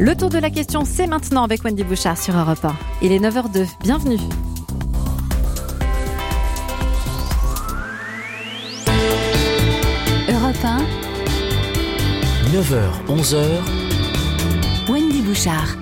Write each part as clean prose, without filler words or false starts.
Le tour de la question, c'est maintenant avec Wendy Bouchard sur Europe 1. Il est 9h02, bienvenue. Europe 1, 9h, 11h, Wendy Bouchard.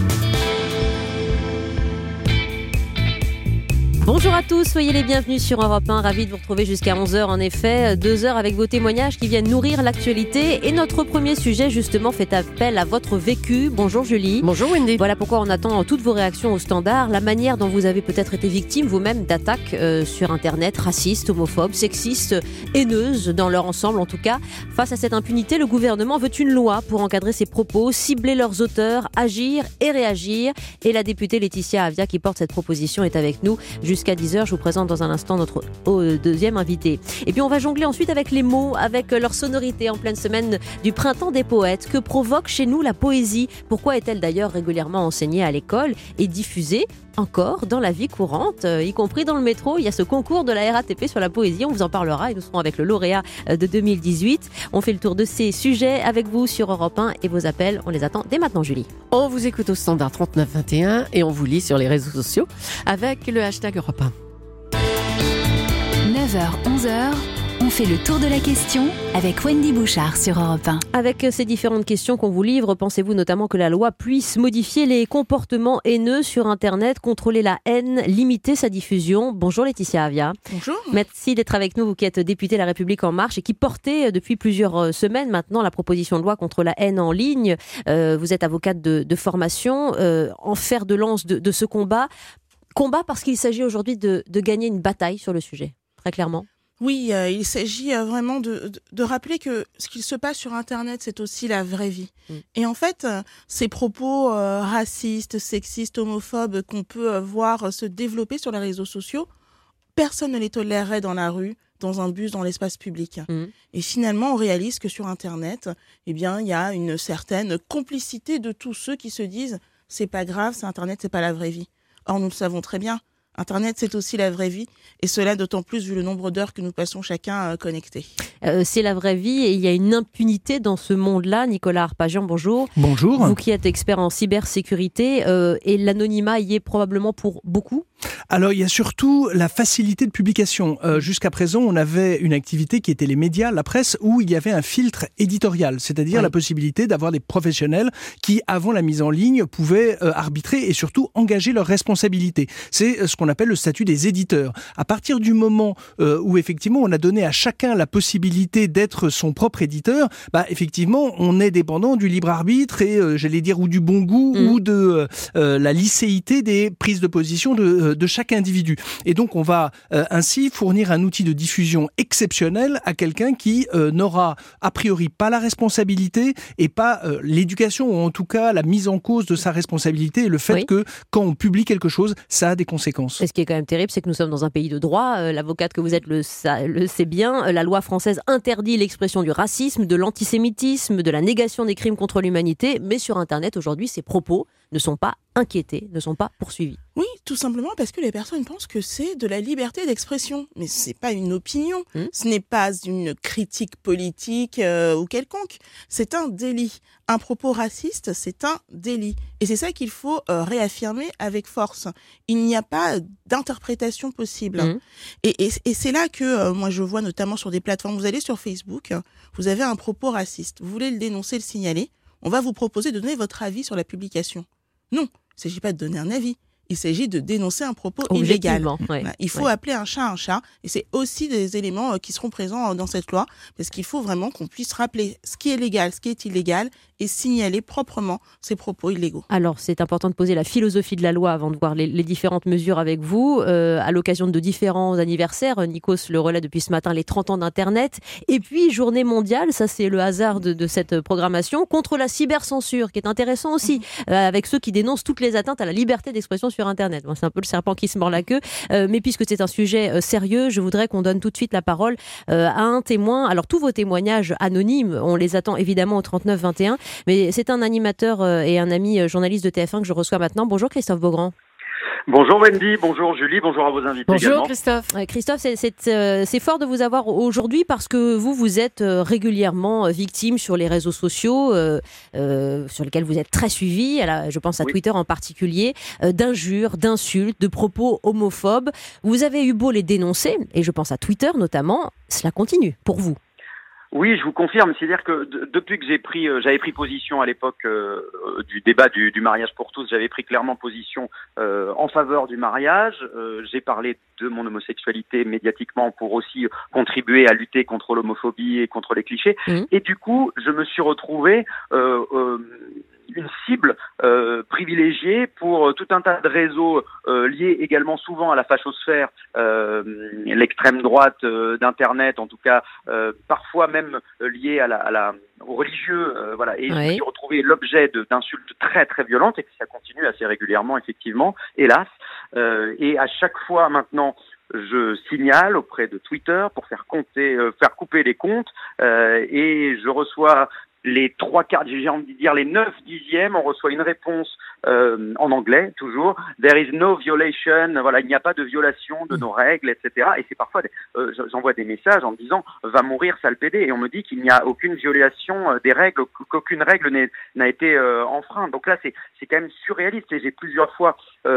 Bonjour à tous, soyez les bienvenus sur Europe 1, ravi de vous retrouver jusqu'à 11h en effet, 2 heures avec vos témoignages qui viennent nourrir l'actualité et notre premier sujet justement fait appel à votre vécu. Bonjour Julie. Bonjour Wendy. Voilà pourquoi on attend toutes vos réactions au standard, la manière dont vous avez peut-être été victime vous-même d'attaques sur internet, racistes, homophobes, sexistes, haineuses dans leur ensemble en tout cas. Face à cette impunité, le gouvernement veut une loi pour encadrer ces propos, cibler leurs auteurs, agir et réagir. Et la députée Laetitia Avia qui porte cette proposition est avec nous jusqu'à 10h. Je vous présente dans un instant notre deuxième invité. Et puis on va jongler ensuite avec les mots, avec leur sonorité en pleine semaine du printemps des poètes. Que provoque chez nous la poésie ? Pourquoi est-elle d'ailleurs régulièrement enseignée à l'école et diffusée encore dans la vie courante, y compris dans le métro? Il y a ce concours de la RATP sur la poésie, on vous en parlera et nous serons avec le lauréat de 2018. On fait le tour de ces sujets avec vous sur Europe 1 et vos appels, on les attend dès maintenant Julie. On vous écoute au standard 3921 et on vous lit sur les réseaux sociaux avec le hashtag Europe 1. 9h, 11h, on fait le tour de la question avec Wendy Bouchard sur Europe 1. Avec ces différentes questions qu'on vous livre, pensez-vous notamment que la loi puisse modifier les comportements haineux sur Internet, contrôler la haine, limiter sa diffusion ? Bonjour Laetitia Avia. Bonjour. Merci d'être avec nous, vous qui êtes députée La République En Marche et qui portez depuis plusieurs semaines maintenant la proposition de loi contre la haine en ligne. Vous êtes avocate de formation, en fer de lance de ce combat. Combat parce qu'il s'agit aujourd'hui de gagner une bataille sur le sujet, très clairement. Oui, il s'agit vraiment de rappeler que ce qu'il se passe sur Internet, c'est aussi la vraie vie. Et en fait, ces propos racistes, sexistes, homophobes qu'on peut voir se développer sur les réseaux sociaux, personne ne les tolérerait dans la rue, dans un bus, dans l'espace public. Et finalement, on réalise que sur Internet, eh bien, il y a une certaine complicité de tous ceux qui se disent « c'est pas grave, c'est Internet, c'est pas la vraie vie ». Or, nous le savons très bien. Internet, c'est aussi la vraie vie, et cela d'autant plus vu le nombre d'heures que nous passons chacun connectés. C'est la vraie vie et il y a une impunité dans ce monde-là. Nicolas Arpagian, bonjour. Bonjour. Vous qui êtes expert en cybersécurité, et l'anonymat y est probablement pour beaucoup ? Alors, il y a surtout la facilité de publication. Jusqu'à présent, on avait une activité qui était les médias, la presse, où il y avait un filtre éditorial, c'est-à-dire la possibilité d'avoir des professionnels qui, avant la mise en ligne, pouvaient arbitrer et surtout engager leurs responsabilités. C'est ce qu'on appelle le statut des éditeurs. À partir du moment où, effectivement, on a donné à chacun la possibilité d'être son propre éditeur, effectivement, on est dépendant du libre arbitre et, j'allais dire, ou du bon goût ou de la licéité des prises de position de chaque individu. Et donc, on va ainsi fournir un outil de diffusion exceptionnel à quelqu'un qui n'aura a priori pas la responsabilité et pas l'éducation, ou en tout cas la mise en cause de sa responsabilité et le fait que quand on publie quelque chose, ça a des conséquences. Et ce qui est quand même terrible, c'est que nous sommes dans un pays de droit. L'avocate que vous êtes le sait bien. La loi française interdit l'expression du racisme, de l'antisémitisme, de la négation des crimes contre l'humanité. Mais sur Internet, aujourd'hui, ces propos ne sont pas inquiétés, ne sont pas poursuivis. Oui, tout simplement parce que les personnes pensent que c'est de la liberté d'expression. Mais ce n'est pas une opinion, ce n'est pas une critique politique ou quelconque. C'est un délit. Un propos raciste, c'est un délit. Et c'est ça qu'il faut réaffirmer avec force. Il n'y a pas d'interprétation possible. Et c'est là que moi je vois notamment sur des plateformes, vous allez sur Facebook, vous avez un propos raciste, vous voulez le dénoncer, le signaler, on va vous proposer de donner votre avis sur la publication. Non, il ne s'agit pas de donner un avis. Il s'agit de dénoncer un propos illégal. Il faut appeler un chat, et c'est aussi des éléments qui seront présents dans cette loi, parce qu'il faut vraiment qu'on puisse rappeler ce qui est légal, ce qui est illégal, et signaler proprement ces propos illégaux. Alors, c'est important de poser la philosophie de la loi avant de voir les différentes mesures avec vous. À l'occasion de différents anniversaires, Nikos le relaie depuis ce matin, les 30 ans d'Internet, et puis journée mondiale, ça c'est le hasard de cette programmation, contre la cybercensure, qui est intéressant aussi, avec ceux qui dénoncent toutes les atteintes à la liberté d'expression sur Internet. Bon, c'est un peu le serpent qui se mord la queue, mais puisque c'est un sujet sérieux, je voudrais qu'on donne tout de suite la parole à un témoin. Alors tous vos témoignages anonymes, on les attend évidemment au 3921, mais c'est un animateur et un ami journaliste de TF1 que je reçois maintenant. Bonjour Christophe Beaugrand. Bonjour Wendy, bonjour Julie, bonjour à vos invités Bonjour également. Christophe. Christophe, c'est fort de vous avoir aujourd'hui parce que vous êtes régulièrement victime sur les réseaux sociaux, sur lesquels vous êtes très suivi, je pense à Twitter en particulier, d'injures, d'insultes, de propos homophobes. Vous avez eu beau les dénoncer, et je pense à Twitter notamment, cela continue pour vous. Oui, je vous confirme. C'est-à-dire que depuis que j'avais pris position à l'époque du débat du mariage pour tous, j'avais pris clairement position en faveur du mariage. J'ai parlé de mon homosexualité médiatiquement pour aussi contribuer à lutter contre l'homophobie et contre les clichés. Et du coup, je me suis retrouvé une cible privilégiée pour tout un tas de réseaux liés également souvent à la fachosphère, l'extrême droite d'Internet, en tout cas parfois même liés aux religieux, voilà. Et je me suis retrouvé l'objet d'insultes très très violentes et ça continue assez régulièrement effectivement, hélas. Et à chaque fois maintenant, je signale auprès de Twitter pour faire couper les comptes et je reçois les 3/4, j'ai envie de dire les 9/10, on reçoit une réponse en anglais, toujours. There is no violation, voilà, il n'y a pas de violation de nos règles, etc. Et c'est parfois, j'envoie des messages en me disant, va mourir sale pédé. Et on me dit qu'il n'y a aucune violation des règles, qu'aucune règle n'a été enfreinte. Donc là, c'est quand même surréaliste. Et j'ai plusieurs fois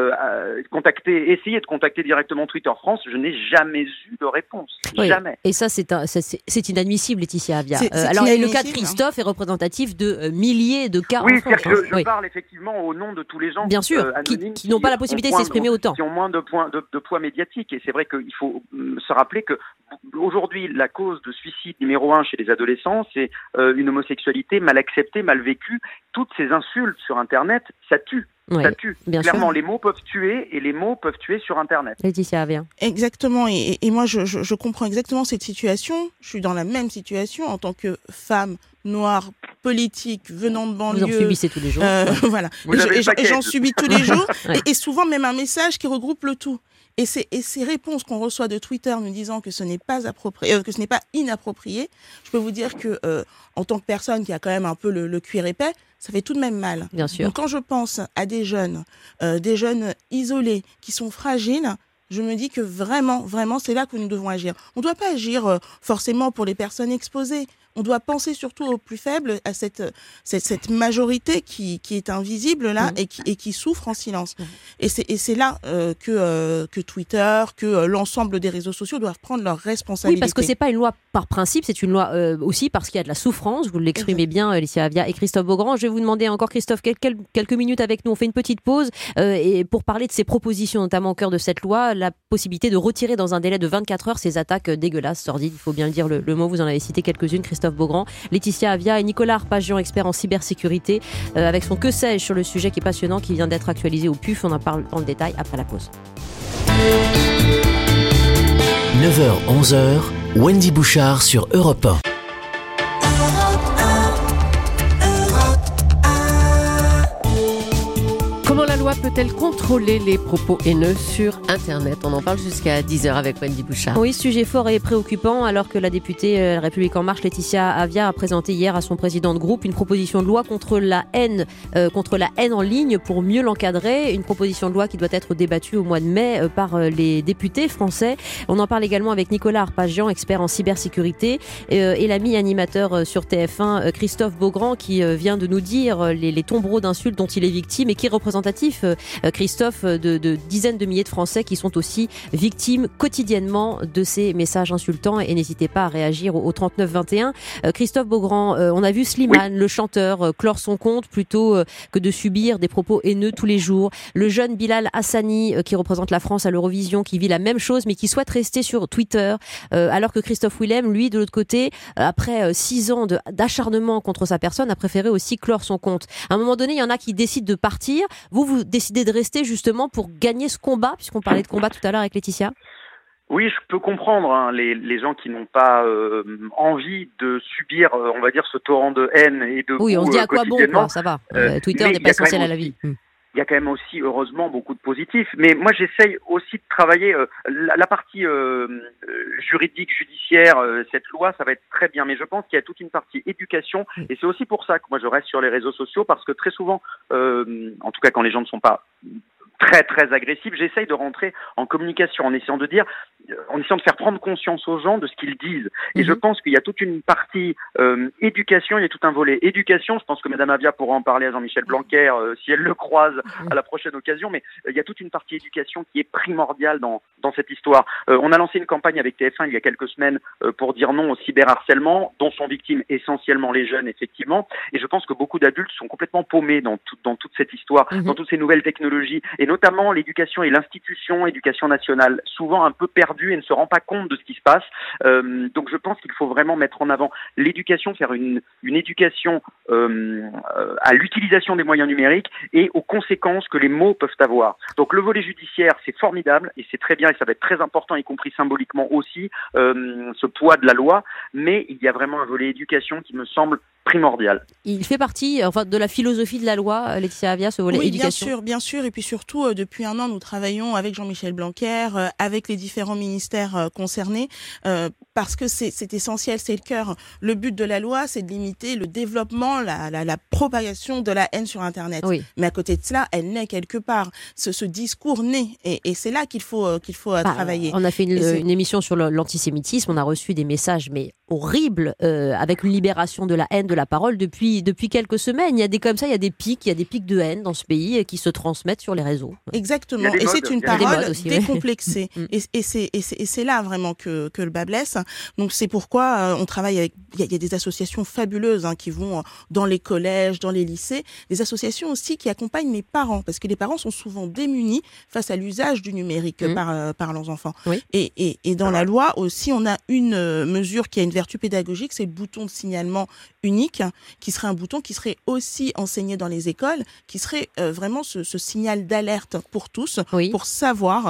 essayé de contacter directement Twitter France. Je n'ai jamais eu de réponse. Oui. Jamais. Et ça, c'est inadmissible, Laetitia Avia. Alors, et le cas de Christophe est représentatif de milliers de cas en France. Oui, c'est-à-dire que je parle effectivement au nom de tous les gens bien sûr, anonymes qui n'ont pas la possibilité de s'exprimer autant. Qui ont moins de poids médiatique. Et c'est vrai qu'il faut se rappeler que aujourd'hui, la cause de suicide numéro 1 chez les adolescents, c'est une homosexualité mal acceptée, mal vécue. Toutes ces insultes sur Internet, ça tue. Ça tue. Clairement, les mots peuvent tuer et les mots peuvent tuer sur Internet. Laetitia Avia. Exactement. Et moi, je comprends exactement cette situation. Je suis dans la même situation en tant que femme noire, politique, venant de banlieue. Vous en subissez tous les jours. Voilà. Et j'en subis tous les jours. Et souvent même un message qui regroupe le tout. Et ces réponses qu'on reçoit de Twitter nous disant que ce n'est pas approprié, que ce n'est pas inapproprié, je peux vous dire que en tant que personne qui a quand même un peu le cuir épais, ça fait tout de même mal. Bien sûr. Donc quand je pense à des jeunes isolés qui sont fragiles, je me dis que vraiment, c'est là que nous devons agir. On ne doit pas agir forcément pour les personnes exposées. On doit penser surtout aux plus faibles, à cette majorité qui est invisible là et qui souffre en silence. Et c'est là que Twitter, que l'ensemble des réseaux sociaux doivent prendre leurs responsabilités. Oui, parce que c'est pas une loi par principe, c'est une loi aussi parce qu'il y a de la souffrance. Vous l'exprimez bien, Laetitia Avia et Christophe Beaugrand. Je vais vous demander encore, Christophe, quelques minutes avec nous. On fait une petite pause et pour parler de ces propositions, notamment au cœur de cette loi, la possibilité de retirer dans un délai de 24 heures ces attaques dégueulasses, sordides. Il faut bien le dire le mot. Vous en avez cité quelques-unes, Christophe Beaugrand, Laetitia Avia et Nicolas Arpagian, expert en cybersécurité, avec son Que sais-je sur le sujet qui est passionnant, qui vient d'être actualisé au PUF. On en parle en détail après la pause. 9h-11h, Wendy Bouchard sur Europe 1. Comment la loi peut-elle contrôler les propos haineux sur Internet? On en parle jusqu'à 10h avec Wendy Bouchard. Oui, sujet fort et préoccupant, alors que la députée La République En Marche, Laetitia Avia, a présenté hier à son président de groupe une proposition de loi contre la haine en ligne pour mieux l'encadrer. Une proposition de loi qui doit être débattue au mois de mai par les députés français. On en parle également avec Nicolas Arpagian, expert en cybersécurité, et l'ami animateur sur TF1, Christophe Beaugrand, qui vient de nous dire les tombereaux d'insultes dont il est victime et qui est représentatif, Christophe, de dizaines de milliers de Français qui sont aussi victimes quotidiennement de ces messages insultants. Et n'hésitez pas à réagir au 39 21. Christophe Beaugrand, on a vu Slimane, le chanteur, clore son compte plutôt que de subir des propos haineux tous les jours. Le jeune Bilal Hassani, qui représente la France à l'Eurovision, qui vit la même chose mais qui souhaite rester sur Twitter, alors que Christophe Willem, lui, de l'autre côté, après 6 ans d'acharnement contre sa personne, a préféré aussi clore son compte. À un moment donné, il y en a qui décident de partir. Vous décidez de rester justement pour gagner ce combat, puisqu'on parlait de combat tout à l'heure avec Laetitia? Oui, je peux comprendre les gens qui n'ont pas envie de subir, on va dire, ce torrent de haine et de oui, on se dit à quoi bon, quoi, ça va. Twitter n'est pas essentiel à la vie. Il y a quand même aussi, heureusement, beaucoup de positifs. Mais moi, j'essaye aussi de travailler la partie juridique, judiciaire, cette loi, ça va être très bien. Mais je pense qu'il y a toute une partie éducation. Et c'est aussi pour ça que moi, je reste sur les réseaux sociaux, parce que très souvent, en tout cas quand les gens ne sont pas très très agressifs. J'essaye de rentrer en communication en essayant de faire prendre conscience aux gens de ce qu'ils disent. Et je pense qu'il y a toute une partie éducation, il y a tout un volet éducation. Je pense que Madame Avia pourra en parler à Jean-Michel Blanquer si elle le croise à la prochaine occasion. Mais il y a toute une partie éducation qui est primordiale dans cette histoire. On a lancé une campagne avec TF1 il y a quelques semaines pour dire non au cyberharcèlement, dont sont victimes essentiellement les jeunes, effectivement. Et je pense que beaucoup d'adultes sont complètement paumés dans toute cette histoire, dans toutes ces nouvelles technologies, et notamment l'éducation et l'institution éducation nationale, souvent un peu perdue et ne se rend pas compte de ce qui se passe. Donc je pense qu'il faut vraiment mettre en avant l'éducation, faire une éducation à l'utilisation des moyens numériques et aux conséquences que les mots peuvent avoir. Donc le volet judiciaire, c'est formidable et c'est très bien et ça va être très important, y compris symboliquement aussi, ce poids de la loi, mais il y a vraiment un volet éducation qui me semble primordial. Il fait partie de la philosophie de la loi, Laetitia Avia, ce volet éducation. Bien sûr. Et puis surtout, depuis un an, nous travaillons avec Jean-Michel Blanquer, avec les différents ministères concernés, parce que c'est essentiel, c'est le cœur. Le but de la loi, c'est de limiter le développement, la propagation de la haine sur Internet. Oui. Mais à côté de cela, elle naît quelque part. Ce discours naît, et c'est là qu'il faut travailler. On a fait une émission sur l'antisémitisme, on a reçu des messages horribles, avec une libération de la haine, de la parole depuis quelques semaines. Il y a des pics de haine dans ce pays qui se transmettent sur les réseaux. Exactement. Et c'est une parole décomplexée. Et c'est là vraiment que le bas blesse. Donc c'est pourquoi on travaille avec. Il y a des associations fabuleuses qui vont dans les collèges, dans les lycées. Des associations aussi qui accompagnent les parents, parce que les parents sont souvent démunis face à l'usage du numérique par leurs enfants. Oui. Et dans la loi aussi, on a une mesure qui a une vertu pédagogique, c'est le bouton de signalement unique, qui serait un bouton qui serait aussi enseigné dans les écoles, qui serait vraiment ce signal d'alerte pour tous, pour savoir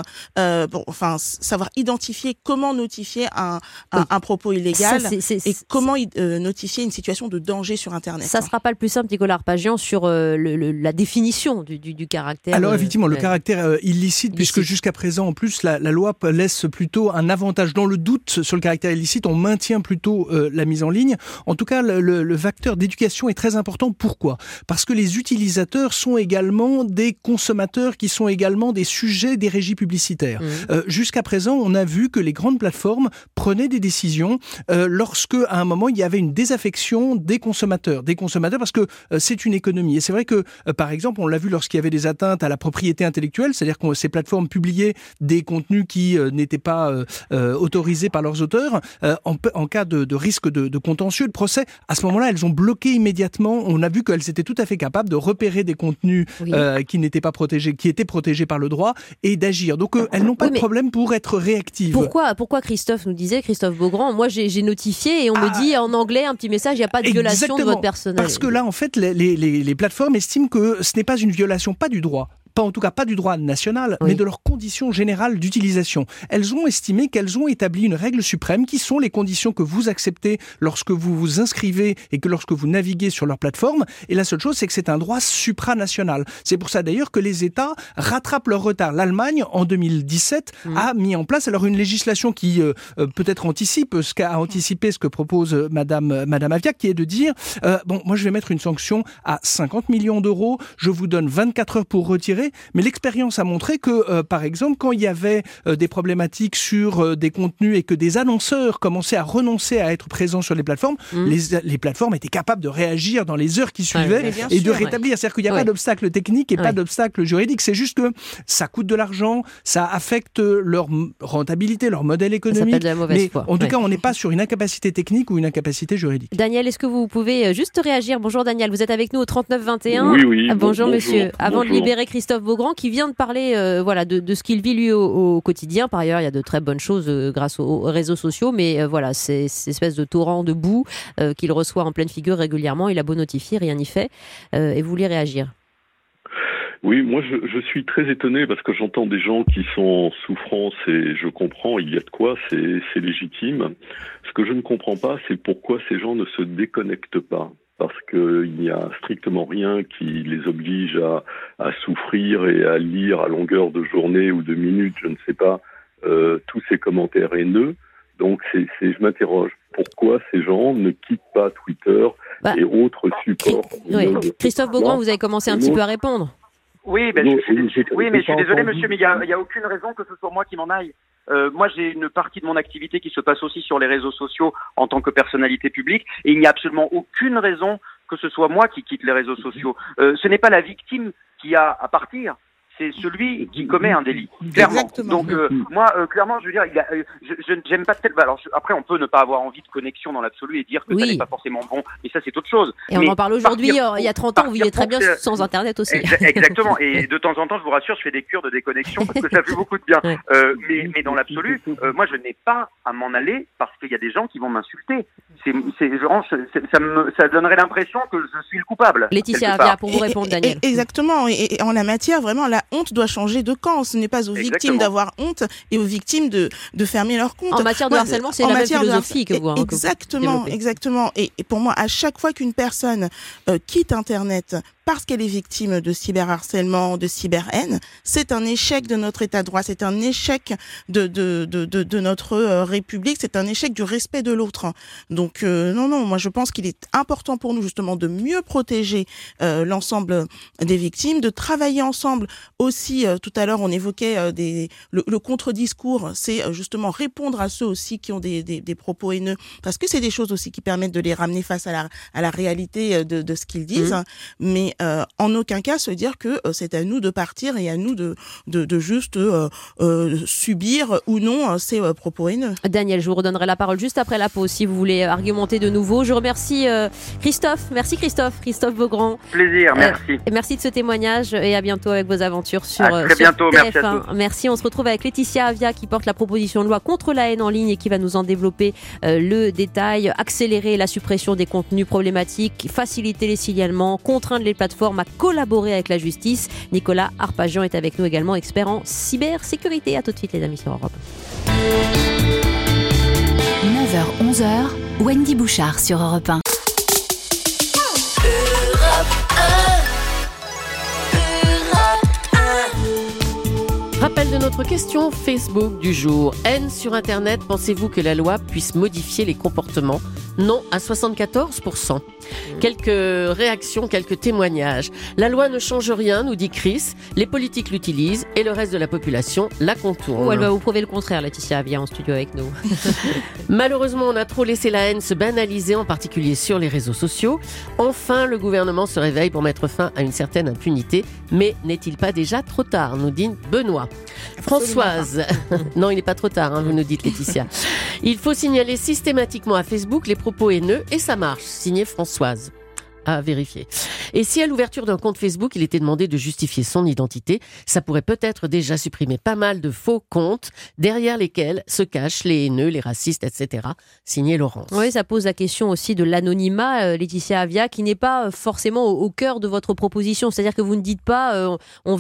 identifier comment notifier un propos illégal et comment notifier une situation de danger sur Internet. Ça ne sera pas le plus simple, Nicolas Arpagian, sur la définition du caractère. Alors effectivement, le caractère illicite, puisque jusqu'à présent, en plus, la loi laisse plutôt un avantage dans le doute sur le caractère illicite, on maintient plutôt la mise en ligne. En tout cas, le facteur d'éducation est très important. Pourquoi ? Parce que les utilisateurs sont également des consommateurs qui sont également des sujets des régies publicitaires. Jusqu'à présent, on a vu que les grandes plateformes prenaient des décisions lorsque, à un moment, il y avait une désaffection des consommateurs parce que c'est une économie. Et c'est vrai que, par exemple, on l'a vu lorsqu'il y avait des atteintes à la propriété intellectuelle, c'est-à-dire que ces plateformes publiaient des contenus qui n'étaient pas autorisés par leurs auteurs, en cas de risque de contentieux, de procès, à ce moment-là, elles ont bloqué immédiatement. On a vu qu'elles étaient tout à fait capables de repérer des contenus qui n'étaient pas protégés, qui étaient protégés par le droit, et d'agir. Donc, elles n'ont pas de problème pour être réactives. Pourquoi Christophe Beaugrand, moi j'ai notifié et on me dit en anglais un petit message, il n'y a pas de violation de votre personnel. Parce que là, en fait, les plateformes estiment que ce n'est pas une violation, pas du droit. En tout cas pas du droit national, mais de leurs conditions générales d'utilisation. Elles ont estimé qu'elles ont établi une règle suprême qui sont les conditions que vous acceptez lorsque vous vous inscrivez et que lorsque vous naviguez sur leur plateforme. Et la seule chose, c'est que c'est un droit supranational. C'est pour ça d'ailleurs que les États rattrapent leur retard. L'Allemagne, en 2017, a mis en place alors une législation qui peut-être anticipe ce que propose Madame Avia, qui est de dire moi je vais mettre une sanction à 50 millions d'euros, je vous donne 24 heures pour retirer. Mais l'expérience a montré que, par exemple, quand il y avait des problématiques sur des contenus et que des annonceurs commençaient à renoncer à être présents sur les plateformes, les plateformes étaient capables de réagir dans les heures qui suivaient et de rétablir. C'est-à-dire qu'il n'y a pas d'obstacle technique et pas d'obstacle juridique. C'est juste que ça coûte de l'argent, ça affecte leur rentabilité, leur modèle économique. Mais en tout cas, on n'est pas sur une incapacité technique ou une incapacité juridique. Daniel, est-ce que vous pouvez juste réagir ? Bonjour Daniel, vous êtes avec nous au 3921. Oui. Bonjour monsieur. Avant de libérer Christophe Beaugrand qui vient de parler de ce qu'il vit lui au quotidien. Par ailleurs, il y a de très bonnes choses grâce aux réseaux sociaux, mais ces espèces de torrents de boue qu'il reçoit en pleine figure régulièrement, il a beau notifier, rien n'y fait. Et vous voulez réagir ? Oui, moi je suis très étonné parce que j'entends des gens qui sont en souffrance et je comprends, il y a de quoi, c'est légitime. Ce que je ne comprends pas, c'est pourquoi ces gens ne se déconnectent pas. Parce qu'il n'y a strictement rien qui les oblige à souffrir et à lire à longueur de journée ou de minutes, je ne sais pas, tous ces commentaires haineux. Donc je m'interroge, pourquoi ces gens ne quittent pas Twitter et autres supports Christophe Beaugrand, vous avez commencé un petit peu à répondre. Oui, mais je suis désolé, monsieur, mais il y a aucune raison que ce soit moi qui m'en aille. Moi, j'ai une partie de mon activité qui se passe aussi sur les réseaux sociaux en tant que personnalité publique, et il n'y a absolument aucune raison que ce soit moi qui quitte les réseaux sociaux. Ce n'est pas la victime qui a à partir. C'est celui qui commet un délit, clairement. Exactement. Donc moi, clairement, je veux dire, j'aime pas tel. Alors après, on peut ne pas avoir envie de connexion dans l'absolu et dire que ça n'est pas forcément bon. Et ça, c'est autre chose. Et on en parle aujourd'hui. Il y a 30 ans, on vivait très bien sans Internet aussi. Exactement. Et de temps en temps, je vous rassure, je fais des cures de déconnexion parce que ça fait beaucoup de bien. Mais dans l'absolu, moi, je n'ai pas à m'en aller parce qu'il y a des gens qui vont m'insulter. Ça donnerait l'impression que je suis le coupable. Laetitia Avia, pour vous répondre, Daniel. Exactement. Et en la matière, vraiment, la honte doit changer de camp. Ce n'est pas aux victimes d'avoir honte et aux victimes de fermer leur compte. En matière de harcèlement, c'est la même philosophie que vous. Exactement. Et pour moi, à chaque fois qu'une personne quitte Internet parce qu'elle est victime de cyberharcèlement, de cyberhaine, c'est un échec de notre état de droit, c'est un échec de notre République, c'est un échec du respect de l'autre. Donc non, moi je pense qu'il est important pour nous justement de mieux protéger l'ensemble des victimes, de travailler ensemble aussi. Tout à l'heure on évoquait le contre-discours, c'est justement répondre à ceux aussi qui ont des propos haineux, parce que c'est des choses aussi qui permettent de les ramener face à la réalité de ce qu'ils disent, mais en aucun cas se dire que c'est à nous de partir et à nous de juste subir ou non ces propos haineux. Daniel, je vous redonnerai la parole juste après la pause si vous voulez argumenter de nouveau. Je remercie Christophe. Merci Christophe Beaugrand. Plaisir, merci. Merci de ce témoignage et à bientôt avec vos aventures sur très bientôt, TF1. merci à tous. Merci, on se retrouve avec Laetitia Avia qui porte la proposition de loi contre la haine en ligne et qui va nous en développer le détail. Accélérer la suppression des contenus problématiques, faciliter les signalements, contraindre les plateformes à collaborer avec la justice. Nicolas Arpagian est avec nous également, expert en cybersécurité. À tout de suite les amis sur Europe. 9h-11h, Wendy Bouchard sur Europe 1. Rappel de notre question Facebook du jour. Haine sur Internet, pensez-vous que la loi puisse modifier les comportements ? Non, à 74%. Quelques réactions, quelques témoignages. La loi ne change rien, nous dit Chris. Les politiques l'utilisent et le reste de la population la contourne. Elle va vous prouver le contraire, Laetitia Avia, en studio avec nous. Malheureusement, on a trop laissé la haine se banaliser, en particulier sur les réseaux sociaux. Enfin, le gouvernement se réveille pour mettre fin à une certaine impunité. Mais n'est-il pas déjà trop tard, nous dit Benoît. Françoise, non, il n'est pas trop tard, vous nous dites Laetitia. Il faut signaler systématiquement à Facebook les propos haineux et ça marche. Signé Françoise. À vérifier. Et si à l'ouverture d'un compte Facebook, il était demandé de justifier son identité, ça pourrait peut-être déjà supprimer pas mal de faux comptes derrière lesquels se cachent les haineux, les racistes, etc. Signé Laurence. Oui, ça pose la question aussi de l'anonymat, Laetitia Avia, qui n'est pas forcément au cœur de votre proposition. C'est-à-dire que vous ne dites pas on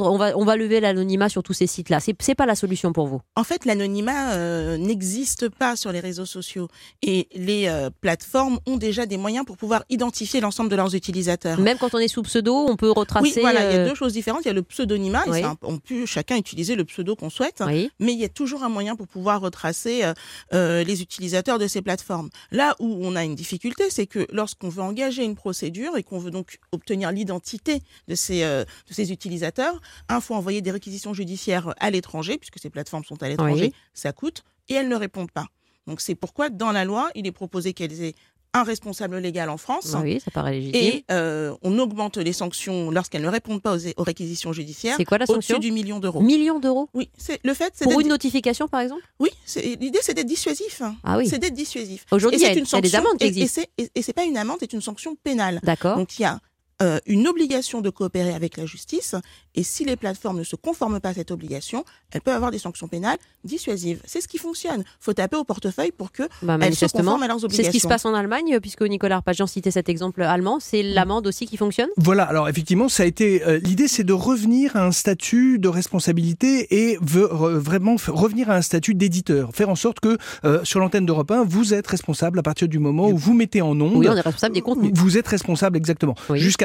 va lever l'anonymat sur tous ces sites-là. C'est pas la solution pour vous. En fait, l'anonymat n'existe pas sur les réseaux sociaux et les plateformes ont déjà des moyens pour pouvoir identifier l'ensemble de leurs utilisateurs. Même quand on est sous pseudo, on peut retracer... Oui, voilà, il y a deux choses différentes. Il y a le pseudonymat, oui. On peut chacun utiliser le pseudo qu'on souhaite, oui. Mais il y a toujours un moyen pour pouvoir retracer les utilisateurs de ces plateformes. Là où on a une difficulté, c'est que lorsqu'on veut engager une procédure et qu'on veut donc obtenir l'identité de ces utilisateurs, il faut envoyer des réquisitions judiciaires à l'étranger, puisque ces plateformes sont à l'étranger, oui. Ça coûte, et elles ne répondent pas. Donc c'est pourquoi, dans la loi, il est proposé qu'elles aient un responsable légal en France. Oui, ça paraît légitime. Et on augmente les sanctions lorsqu'elles ne répondent pas aux réquisitions judiciaires. C'est quoi la sanction ? Au-dessus du $1 000 000. $1 000 ? Oui. C'est pour une notification, par exemple ? Oui. L'idée, c'est d'être dissuasif. Ah oui. C'est d'être dissuasif. Aujourd'hui, il y a des amendes qui existent. Et c'est pas une amende, c'est une sanction pénale. D'accord. Donc, il y a une obligation de coopérer avec la justice, et si les plateformes ne se conforment pas à cette obligation, elles peuvent avoir des sanctions pénales dissuasives. C'est ce qui fonctionne. Il faut taper au portefeuille pour que elles se conforment à leurs obligations. C'est ce qui se passe en Allemagne, puisque Nicolas Arpagian citait cet exemple allemand. C'est l'amende aussi qui fonctionne ? Voilà, alors effectivement, ça a été l'idée, c'est de revenir à un statut de responsabilité et vraiment revenir à un statut d'éditeur. Faire en sorte que sur l'antenne d'Europe 1, vous êtes responsable à partir du moment où vous mettez en ondes. Oui, on est responsable des contenus. Vous êtes responsable, exactement. Oui. Jusqu'à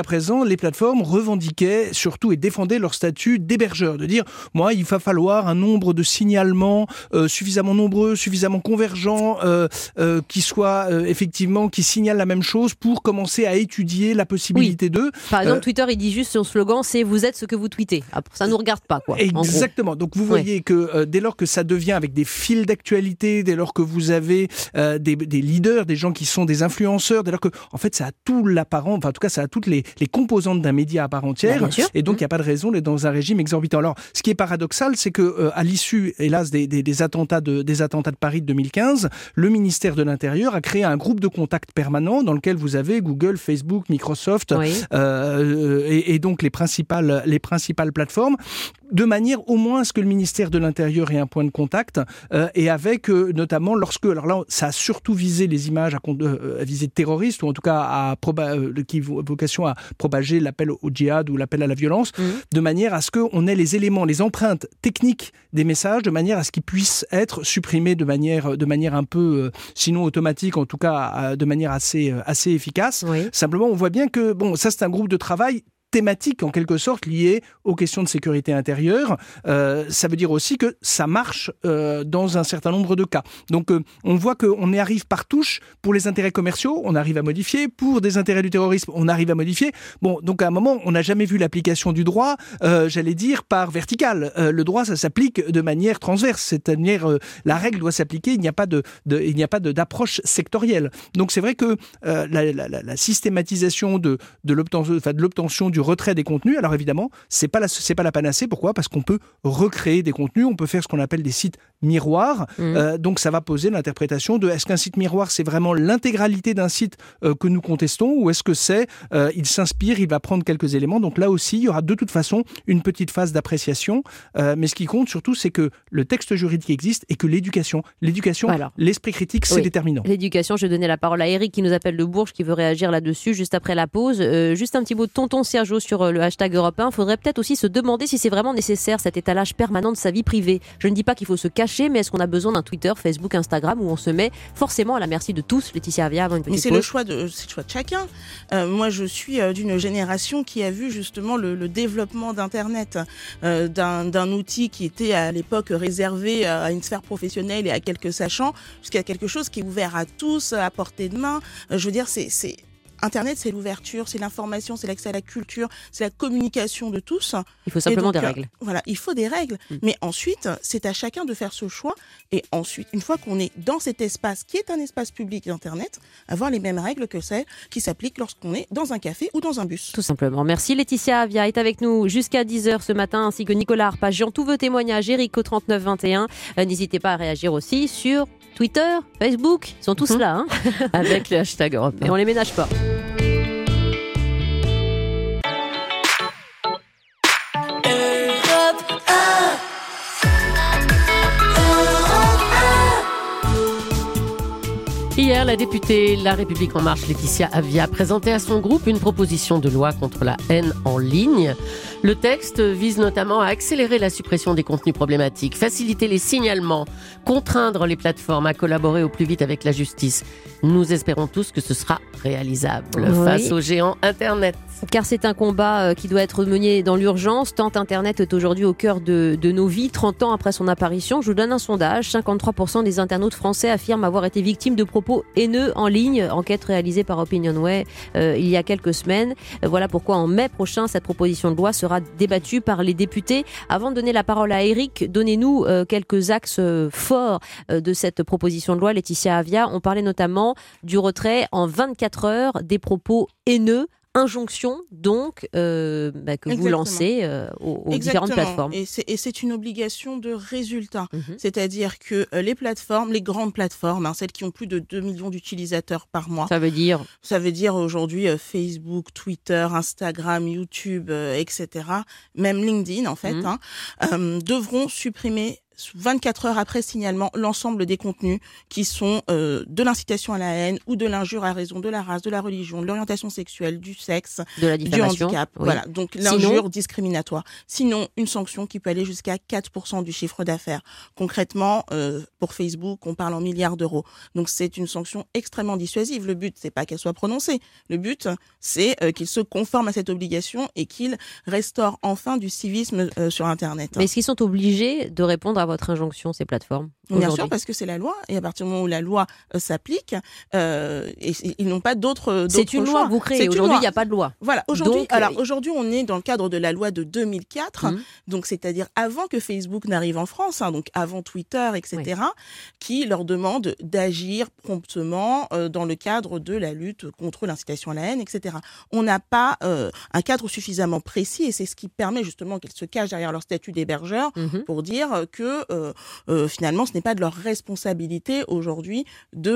présent, les plateformes revendiquaient surtout et défendaient leur statut d'hébergeur, de dire, moi, il va falloir un nombre de signalements suffisamment nombreux, suffisamment convergents, qui soient effectivement, qui signalent la même chose pour commencer à étudier la possibilité d'eux. Par exemple, Twitter, il dit juste son slogan, c'est « vous êtes ce que vous tweetez ». Ça ne nous regarde pas, quoi. Exactement. Donc vous voyez que dès lors que ça devient avec des fils d'actualité, dès lors que vous avez des leaders, des gens qui sont des influenceurs, dès lors que, en fait, ça a tout l'apparent, enfin, en tout cas, ça a toutes les composantes d'un média à part entière. Et donc, il n'y a pas de raison d'être dans un régime exorbitant. Alors, ce qui est paradoxal, c'est que à l'issue, hélas, des attentats de Paris de 2015, le ministère de l'Intérieur a créé un groupe de contact permanent dans lequel vous avez Google, Facebook, Microsoft et donc les principales plateformes, de manière au moins à ce que le ministère de l'Intérieur ait un point de contact et avec notamment lorsque, alors là, ça a surtout visé les images à visée terroriste ou en tout cas qui ont vocation à propager l'appel au djihad ou l'appel à la violence, de manière à ce qu'on ait les éléments, les empreintes techniques des messages, de manière à ce qu'ils puissent être supprimés de manière un peu, sinon automatique, en tout cas de manière assez efficace. Simplement, on voit bien que, bon, ça c'est un groupe de travail thématique en quelque sorte liée aux questions de sécurité intérieure. Ça veut dire aussi que ça marche dans un certain nombre de cas. Donc on voit qu'on y arrive par touche. Pour les intérêts commerciaux, on arrive à modifier. Pour des intérêts du terrorisme, on arrive à modifier. Bon, donc à un moment, on n'a jamais vu l'application du droit, j'allais dire, par verticale. Le droit, ça s'applique de manière transverse. C'est-à-dire, la règle doit s'appliquer. Il n'y a pas d'approche sectorielle. Donc c'est vrai que la systématisation de l'obtention du retrait des contenus, alors évidemment, c'est pas la panacée. Pourquoi ? Parce qu'on peut recréer des contenus, on peut faire ce qu'on appelle des sites miroirs. Donc ça va poser l'interprétation de est-ce qu'un site miroir, c'est vraiment l'intégralité d'un site que nous contestons, ou est-ce que il s'inspire, il va prendre quelques éléments. Donc là aussi, il y aura de toute façon une petite phase d'appréciation. Mais ce qui compte surtout, c'est que le texte juridique existe et que l'éducation, l'esprit critique, c'est déterminant. L'éducation, je vais donner la parole à Eric qui nous appelle de Bourges, qui veut réagir là-dessus juste après la pause. Juste un petit mot de tonton Sergio sur le hashtag Europe 1. Il faudrait peut-être aussi se demander si c'est vraiment nécessaire cet étalage permanent de sa vie privée. Je ne dis pas qu'il faut se cacher, mais est-ce qu'on a besoin d'un Twitter, Facebook, Instagram où on se met forcément à la merci de tous? Laetitia Avia, avant une petite pause. Mais c'est le choix de chacun. Moi, je suis d'une génération qui a vu justement le développement d'Internet, d'un outil qui était à l'époque réservé à une sphère professionnelle et à quelques sachants, jusqu'à quelque chose qui est ouvert à tous, à portée de main. Je veux dire, Internet, c'est l'ouverture, c'est l'information, c'est l'accès à la culture, c'est la communication de tous. Il faut simplement des règles. Voilà, il faut des règles. Mais ensuite, c'est à chacun de faire ce choix. Et ensuite, une fois qu'on est dans cet espace qui est un espace public d'Internet, avoir les mêmes règles que celles qui s'appliquent lorsqu'on est dans un café ou dans un bus. Tout simplement. Merci. Laetitia Avia est avec nous jusqu'à 10h ce matin, ainsi que Nicolas Arpagian. Tous vos témoignages, Eric au 3921. N'hésitez pas à réagir aussi sur Twitter, Facebook. Ils sont tous là. Avec le hashtag Europe 1. Et on les ménage pas. Hier, la députée La République En Marche, Laetitia Avia, présentait à son groupe une proposition de loi contre la haine en ligne. Le texte vise notamment à accélérer la suppression des contenus problématiques, faciliter les signalements, contraindre les plateformes à collaborer au plus vite avec la justice. Nous espérons tous que ce sera réalisable face aux géants Internet. Car c'est un combat qui doit être mené dans l'urgence, tant Internet est aujourd'hui au cœur de nos vies. 30 ans après son apparition, je vous donne un sondage. 53% des internautes français affirment avoir été victimes de propos haineux en ligne. Enquête réalisée par Opinionway il y a quelques semaines. Voilà pourquoi en mai prochain, cette proposition de loi sera débattue par les députés. Avant de donner la parole à Eric, donnez-nous quelques axes forts de cette proposition de loi. Laetitia Avia, on parlait notamment du retrait en 24 heures des propos haineux. Injonction donc que vous lancez aux différentes plateformes. Et c'est une obligation de résultat. C'est-à-dire que les plateformes, les grandes plateformes, celles qui ont plus de 2 millions d'utilisateurs par mois. Ça veut dire aujourd'hui Facebook, Twitter, Instagram, YouTube, etc. Même LinkedIn en fait, devront supprimer 24 heures après signalement, l'ensemble des contenus qui sont de l'incitation à la haine ou de l'injure à raison de la race, de la religion, de l'orientation sexuelle, du sexe, de la du diffamation. handicap. Oui. Voilà, donc l'injure discriminatoire. Sinon, une sanction qui peut aller jusqu'à 4% du chiffre d'affaires. Concrètement, pour Facebook, on parle en milliards d'euros. Donc c'est une sanction extrêmement dissuasive. Le but, c'est pas qu'elle soit prononcée. Le but, c'est qu'il se conforme à cette obligation et qu'il restaure enfin du civisme sur Internet. Mais est-ce qu'ils sont obligés de répondre à votre injonction, ces plateformes ? Bien sûr, parce que c'est la loi, et à partir du moment où la loi s'applique, ils n'ont pas d'autres C'est une choix. loi que vous créez. Aujourd'hui, il n'y a pas de loi. Voilà. Aujourd'hui, on est dans le cadre de la loi de 2004, donc c'est-à-dire avant que Facebook n'arrive en France, donc avant Twitter, etc., qui leur demande d'agir promptement dans le cadre de la lutte contre l'incitation à la haine, etc. On n'a pas un cadre suffisamment précis, et c'est ce qui permet justement qu'ils se cachent derrière leur statut d'hébergeur pour dire que finalement, ce n'est pas de leur responsabilité aujourd'hui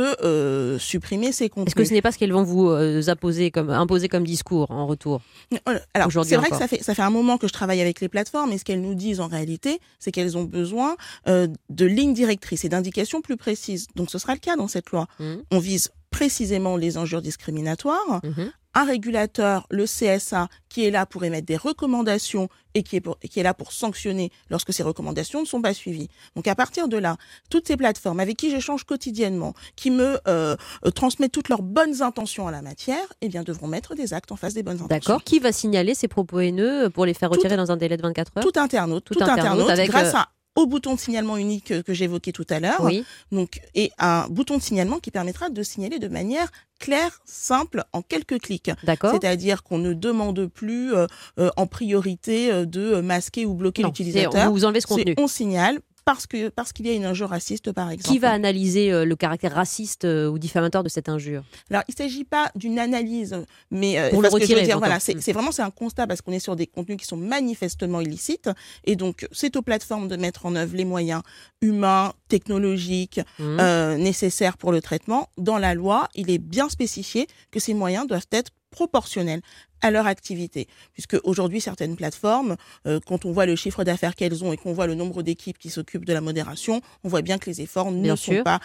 de supprimer ces contenus. Est-ce que ce n'est pas ce qu'elles vont vous imposer comme discours en retour ? Alors, c'est vrai que ça fait un moment que je travaille avec les plateformes, et ce qu'elles nous disent en réalité, c'est qu'elles ont besoin de lignes directrices et d'indications plus précises. Donc ce sera le cas dans cette loi. On vise précisément les injures discriminatoires, un régulateur, le CSA, qui est là pour émettre des recommandations et qui est là pour sanctionner lorsque ces recommandations ne sont pas suivies. Donc à partir de là, toutes ces plateformes avec qui j'échange quotidiennement, qui me transmettent toutes leurs bonnes intentions en la matière, eh bien devront mettre des actes en face des bonnes intentions. D'accord. Qui va signaler ces propos haineux pour les faire retirer dans un délai de 24 heures ? Tout internaute avec grâce au bouton de signalement unique que j'évoquais tout à l'heure. Oui. Donc, et un bouton de signalement qui permettra de signaler de manière claire, simple, en quelques clics. D'accord. C'est-à-dire qu'on ne demande plus en priorité de masquer ou bloquer l'utilisateur. Vous enlevez ce contenu. On signale parce qu'il y a une injure raciste, par exemple. Qui va analyser le caractère raciste ou diffamateur de cette injure ? Alors, il ne s'agit pas d'une analyse, mais pour le retirer. C'est un constat, parce qu'on est sur des contenus qui sont manifestement illicites, et donc c'est aux plateformes de mettre en œuvre les moyens humains, technologiques, nécessaires pour le traitement. Dans la loi, il est bien spécifié que ces moyens doivent être proportionnels à leur activité, puisque aujourd'hui certaines plateformes, quand on voit le chiffre d'affaires qu'elles ont et qu'on voit le nombre d'équipes qui s'occupent de la modération, on voit bien que les efforts ne sont pas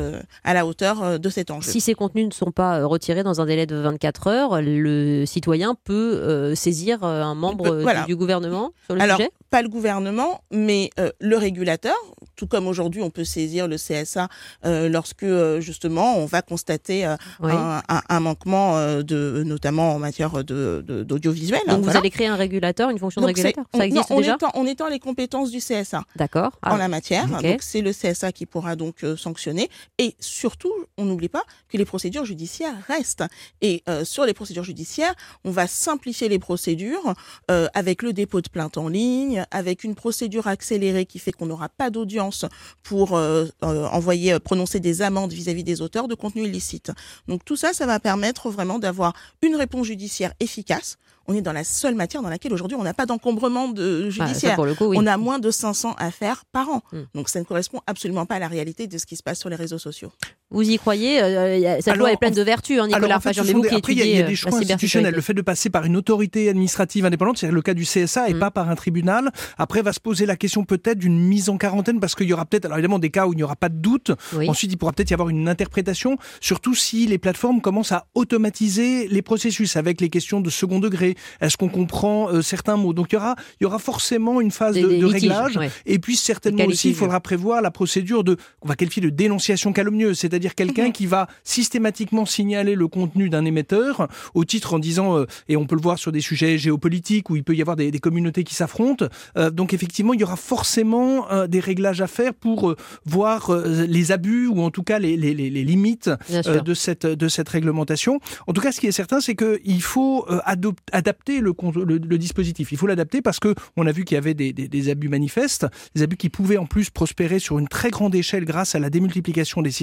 à la hauteur de cet enjeu. Si ces contenus ne sont pas retirés dans un délai de 24 heures, le citoyen peut saisir un membre du gouvernement sur le sujet ? Pas le gouvernement, mais le régulateur, tout comme aujourd'hui on peut saisir le CSA lorsque justement on va constater un manquement notamment en matière d'audiovisuel. Donc vous allez créer un régulateur, une fonction de régulateur ? Ça existe déjà ? On étend les compétences du CSA. D'accord. En la matière. Okay. Donc c'est le CSA qui pourra donc sanctionner. Et surtout, on n'oublie pas que les procédures judiciaires restent. Et sur les procédures judiciaires, on va simplifier les procédures avec le dépôt de plainte en ligne, avec une procédure accélérée qui fait qu'on n'aura pas d'audience pour prononcer des amendes vis-à-vis des auteurs de contenus illicites. Donc tout ça, ça va permettre vraiment d'avoir une réponse judiciaire efficace. On est dans la seule matière dans laquelle aujourd'hui on n'a pas d'encombrement judiciaire. Pour le coup, oui. On a moins de 500 affaires par an. Donc ça ne correspond absolument pas à la réalité de ce qui se passe sur les réseaux sociaux. Vous y croyez ? Cette loi est pleine de vertus, Nicolas Fajan. Mais vous qui étudiez il y a des choix institutionnels. Le fait de passer par une autorité administrative indépendante, c'est le cas du CSA, et pas par un tribunal. Après, va se poser la question peut-être d'une mise en quarantaine, parce qu'il y aura peut-être, alors évidemment, des cas où il n'y aura pas de doute. Oui. Ensuite, il pourra peut-être y avoir une interprétation, surtout si les plateformes commencent à automatiser les processus avec les questions de second degré. Est-ce qu'on comprend certains mots ? Donc, il y aura forcément une phase de réglage. Ouais. Et puis, certainement aussi, il faudra prévoir la procédure qu'on va qualifier de dénonciation calomnieuse, c'est-à-dire quelqu'un qui va systématiquement signaler le contenu d'un émetteur au titre en disant, et on peut le voir sur des sujets géopolitiques où il peut y avoir des communautés qui s'affrontent. Donc, effectivement, il y aura forcément des réglages à faire pour voir les abus ou en tout cas les limites de cette réglementation. En tout cas, ce qui est certain, c'est qu'il faut adapter le dispositif. Il faut l'adapter parce qu'on a vu qu'il y avait des abus manifestes, des abus qui pouvaient en plus prospérer sur une très grande échelle grâce à la démultiplication des sites internet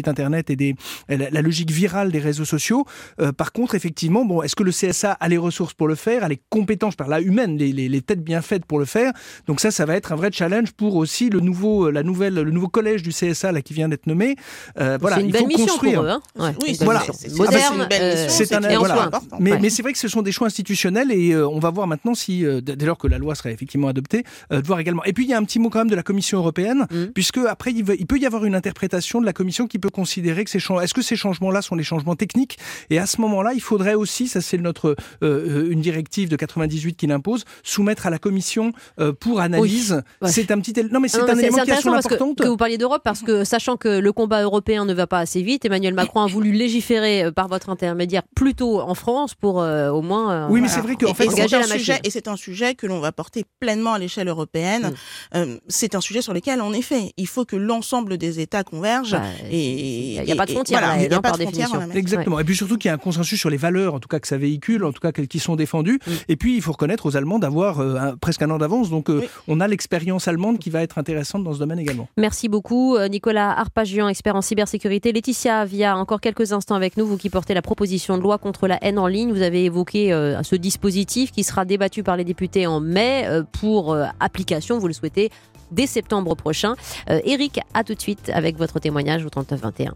Internet et la logique virale des réseaux sociaux. Par contre, effectivement, bon, est-ce que le CSA a les ressources pour le faire, a les compétences, je parle là humaines, les têtes bien faites pour le faire. Donc ça va être un vrai challenge pour aussi le nouveau collège du CSA là qui vient d'être nommé. Voilà, c'est une belle mission pour eux. Hein. Ouais, oui, voilà. C'est moderne. Mais c'est vrai que ce sont des choix institutionnels et on va voir maintenant si, dès lors que la loi sera effectivement adoptée, de voir également. Et puis il y a un petit mot quand même de la Commission européenne, puisque après il peut y avoir une interprétation de la Commission qui peut considérer que est-ce que ces changements-là sont des changements techniques, et à ce moment-là, il faudrait aussi, ça c'est une directive de 98 qui l'impose, soumettre à la Commission pour analyse. Oui. C'est un petit non mais c'est un élément qui a son importance. Que vous parliez d'Europe, parce que sachant que le combat européen ne va pas assez vite, Emmanuel Macron a voulu légiférer par votre intermédiaire plutôt en France pour au moins oui, mais c'est vrai qu'en fait, c'est un sujet que l'on va porter pleinement à l'échelle européenne. C'est un sujet sur lequel, en effet, il faut que l'ensemble des États convergent. Il n'y a pas de frontière, il n'y a pas de frontière. Exactement. Ouais. Et puis surtout qu'il y a un consensus sur les valeurs, en tout cas que ça véhicule, en tout cas qui sont défendues. Et puis il faut reconnaître aux Allemands d'avoir presque un an d'avance. Donc on a l'expérience allemande qui va être intéressante dans ce domaine également. Merci beaucoup Nicolas Arpagian, expert en cybersécurité. Laetitia Avia, encore quelques instants avec nous, vous qui portez la proposition de loi contre la haine en ligne. Vous avez évoqué ce dispositif qui sera débattu par les députés en mai pour application, vous le souhaitez, dès septembre prochain. Eric, à tout de suite avec votre témoignage au 39 21.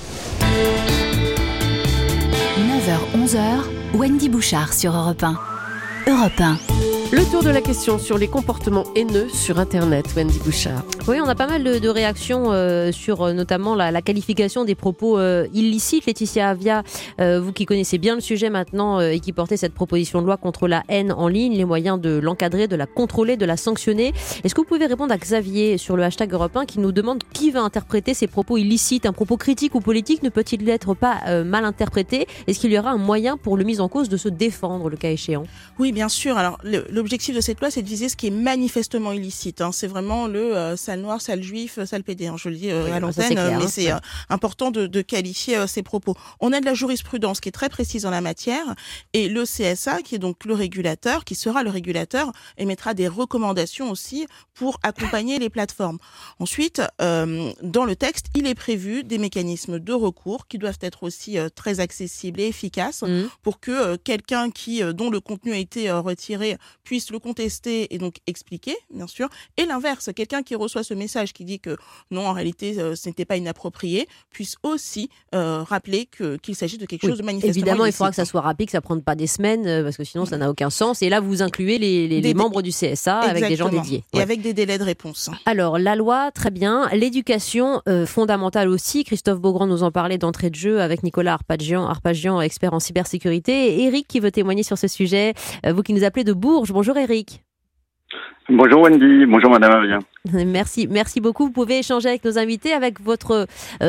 9h-11h, Wendy Bouchard sur Europe 1. Europe 1. Le tour de la question sur les comportements haineux sur Internet, Wendy Bouchard. Oui, on a pas mal de réactions sur notamment la qualification des propos illicites. Laetitia Avia, vous qui connaissez bien le sujet maintenant et qui portez cette proposition de loi contre la haine en ligne, les moyens de l'encadrer, de la contrôler, de la sanctionner. Est-ce que vous pouvez répondre à Xavier sur le hashtag Europe 1 qui nous demande qui va interpréter ces propos illicites? Un propos critique ou politique ne peut-il être pas mal interprété? Est-ce qu'il y aura un moyen pour le mis en cause de se défendre le cas échéant? Oui, bien sûr. Alors, l'objectif de cette loi, c'est de viser ce qui est manifestement illicite. C'est vraiment le sale noir, sale juif, sale pédé. Je le dis à l'antenne, mais c'est important de qualifier ces propos. On a de la jurisprudence qui est très précise en la matière, et le CSA, qui est donc le régulateur, qui sera le régulateur, émettra des recommandations aussi pour accompagner les plateformes. Ensuite, dans le texte, il est prévu des mécanismes de recours qui doivent être aussi très accessibles et efficaces pour que quelqu'un dont le contenu a été retiré puisse le contester et donc expliquer, bien sûr. Et l'inverse, quelqu'un qui reçoit ce message qui dit que non, en réalité, ce n'était pas inapproprié, puisse aussi rappeler qu'il s'agit de quelque chose de manifestement évidemment, illicite. Il faudra que ça soit rapide, que ça ne prenne pas des semaines, parce que sinon, ça n'a aucun sens. Et là, vous incluez les membres du CSA avec des gens dédiés. Et avec des délais de réponse. Alors, la loi, très bien. L'éducation fondamentale aussi. Christophe Beaugrand nous en parlait d'entrée de jeu avec Nicolas Arpagian, expert en cybersécurité. Et Eric qui veut témoigner sur ce sujet. Vous qui nous appelez de Bourges. Bonjour Eric. Bonjour Wendy, bonjour Madame Avia. Merci beaucoup. Vous pouvez échanger avec nos invités avec votre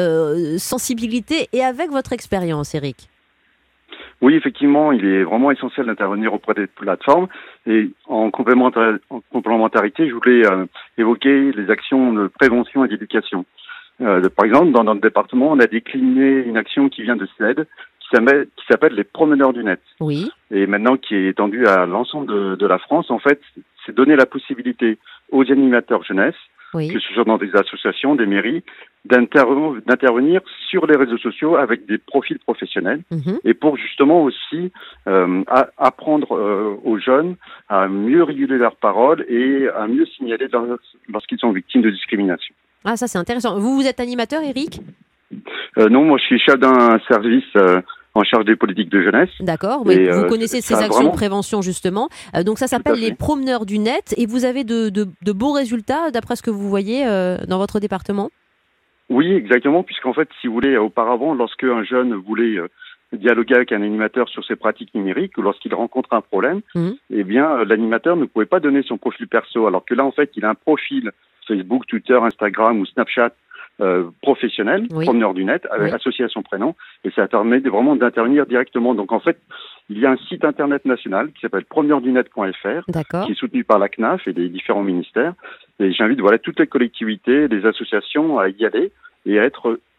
sensibilité et avec votre expérience, Eric. Oui, effectivement, il est vraiment essentiel d'intervenir auprès des plateformes. Et en complémentarité, je voulais évoquer les actions de prévention et d'éducation. Par exemple, dans notre département, on a décliné une action qui vient de SNED, qui s'appelle les promeneurs du net. Oui. Et maintenant qui est étendue à l'ensemble de la France, en fait, c'est donner la possibilité aux animateurs jeunesse, que ce soit dans des associations, des mairies, d'intervenir sur les réseaux sociaux avec des profils professionnels et pour justement aussi apprendre aux jeunes à mieux réguler leurs paroles et à mieux signaler lorsqu'ils sont victimes de discrimination. Ah, ça c'est intéressant. Vous êtes animateur, Eric ? Non, moi je suis chef d'un service en charge des politiques de jeunesse. D'accord, oui, vous connaissez ces actions de prévention justement. Donc ça s'appelle les promeneurs du net et vous avez de bons résultats d'après ce que vous voyez dans votre département ? Oui, exactement, puisqu'en fait, si vous voulez, auparavant, lorsque un jeune voulait dialoguer avec un animateur sur ses pratiques numériques ou lorsqu'il rencontre un problème, eh bien, l'animateur ne pouvait pas donner son profil perso, alors que là, en fait, il a un profil Facebook, Twitter, Instagram ou Snapchat professionnel, promeneur du net, associé à son prénom, et ça permet vraiment d'intervenir directement. Donc en fait, il y a un site internet national qui s'appelle promeneurdunet.fr, qui est soutenu par la CNAF et les différents ministères. Et j'invite toutes les collectivités, les associations à y aller et à être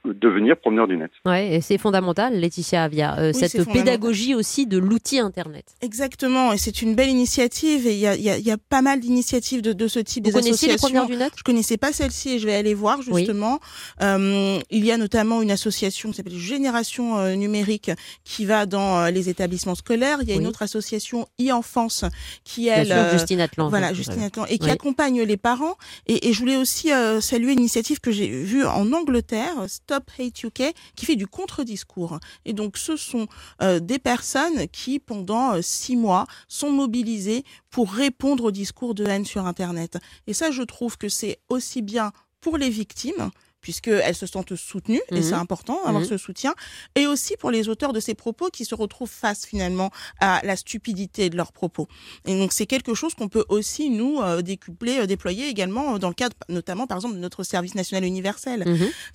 devenir promeneur du net. Ouais, et c'est fondamental, Laetitia Avia, Oui, c'est cette fondamental. pédagogie aussi de l'outil Internet. Exactement, et c'est une belle initiative, et il y a pas mal d'initiatives de ce type. Vous des connaissiez les associations. promeneurs du net ? Je connaissais pas celle-ci et je vais aller voir justement. Il y a notamment une association qui s'appelle Génération Numérique qui va dans les établissements scolaires. Il y a une autre association e-enfance qui elle, bien sûr, Justine Atlan. voilà, Justine Atlan, et qui Oui. accompagne les parents. Et je voulais aussi saluer une initiative que j'ai vue en Angleterre, Stop Hate UK, qui fait du contre-discours. Et donc ce sont des personnes qui pendant 6 mois sont mobilisées pour répondre au discours de haine sur Internet. Et ça, je trouve que c'est aussi bien pour les victimes, puisqu'elles se sentent soutenues, et c'est important d'avoir ce soutien, et aussi pour les auteurs de ces propos qui se retrouvent face finalement à la stupidité de leurs propos. Et donc c'est quelque chose qu'on peut aussi, nous, décupler, déployer également dans le cadre, notamment par exemple, de notre service national universel.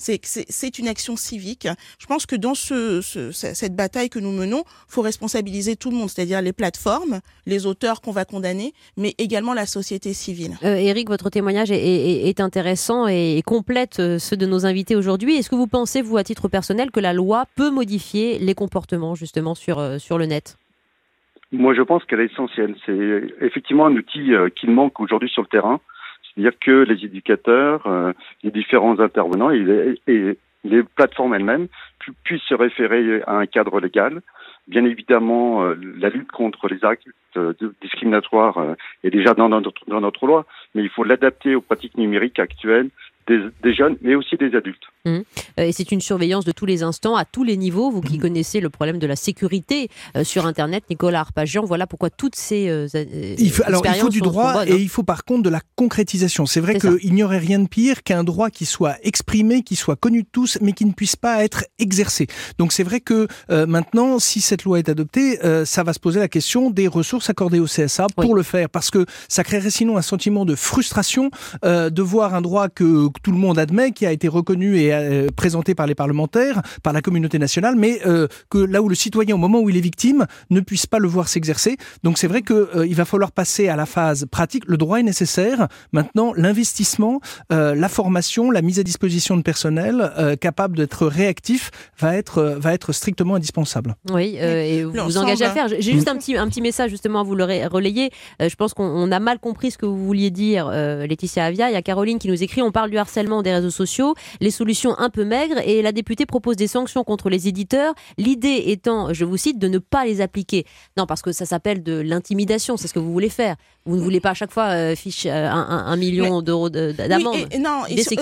C'est une action civique. Je pense que dans cette bataille que nous menons, il faut responsabiliser tout le monde, c'est-à-dire les plateformes, les auteurs qu'on va condamner, mais également la société civile. Éric, votre témoignage est intéressant et complète ceux de nos invités aujourd'hui. Est-ce que vous pensez, vous, à titre personnel, que la loi peut modifier les comportements justement sur le net ? Moi, je pense qu'elle est essentielle. C'est effectivement un outil qui manque aujourd'hui sur le terrain. C'est-à-dire que les éducateurs, les différents intervenants et les plateformes elles-mêmes puissent se référer à un cadre légal. Bien évidemment, la lutte contre les actes discriminatoires est déjà dans notre loi, mais il faut l'adapter aux pratiques numériques actuelles des jeunes, mais aussi des adultes. Et c'est une surveillance de tous les instants, à tous les niveaux. Vous qui connaissez le problème de la sécurité sur Internet, Nicolas Arpagian, voilà pourquoi toutes ces il faut du droit bonnes, et il faut par contre de la concrétisation. C'est vrai qu'il n'y aurait rien de pire qu'un droit qui soit exprimé, qui soit connu de tous, mais qui ne puisse pas être exercé. Donc c'est vrai que maintenant, si cette loi est adoptée, ça va se poser la question des ressources accordées au CSA pour le faire, parce que ça créerait sinon un sentiment de frustration de voir un droit que tout le monde admet, qui a été reconnu et présenté par les parlementaires, par la communauté nationale, mais que là où le citoyen, au moment où il est victime, ne puisse pas le voir s'exercer. Donc c'est vrai qu'il va falloir passer à la phase pratique. Le droit est nécessaire. Maintenant, l'investissement, la formation, la mise à disposition de personnel capable d'être réactif va être strictement indispensable. Oui, et vous vous engagez à faire. J'ai juste un petit message justement à vous le relayer. Je pense qu'on a mal compris ce que vous vouliez dire, Laetitia Avia. Il y a Caroline qui nous écrit, on parle du harcèlement des réseaux sociaux, les solutions un peu maigres, et la députée propose des sanctions contre les éditeurs, l'idée étant, je vous cite, de ne pas les appliquer. Non, parce que ça s'appelle de l'intimidation, c'est ce que vous voulez faire. Vous ne voulez pas à chaque fois ficher 1 million d'euros d'amende. Oui, non,